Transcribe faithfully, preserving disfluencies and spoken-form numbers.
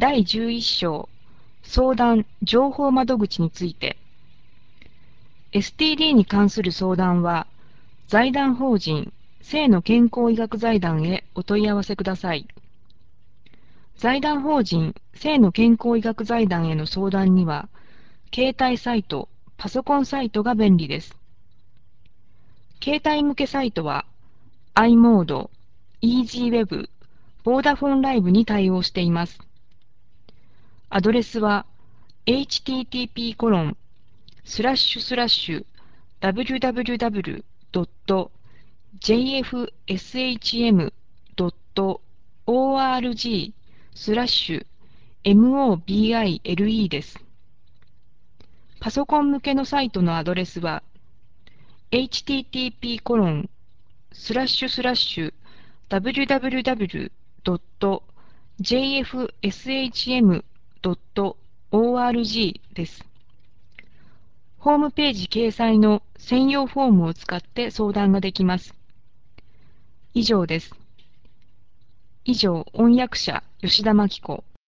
だいじゅういっ章相談情報窓口について エスティーディー に関する相談は財団法人生の健康医学財団へお問い合わせください。財団法人生の健康医学財団への相談には携帯サイト、パソコンサイトが便利です。携帯向けサイトは i モード、EasyWeb、ボーダフォンライブに対応しています。アドレスは エイチティーティーピー コロンスラッシュスラッシュ ダブリュダブリュダブリュドット ジェイエフエスエイチエムドットオーアールジー スラッシュ モビル です。パソコン向けのサイトのアドレスは エイチティーティーピー コロンスラッシュスラッシュ ダブリュダブリュダブリュドット ジェイエフエスエイチエムドットオーアールジー です。ホームページ掲載の専用フォームを使って相談ができます。以上です。以上、翻訳者、吉田真紀子。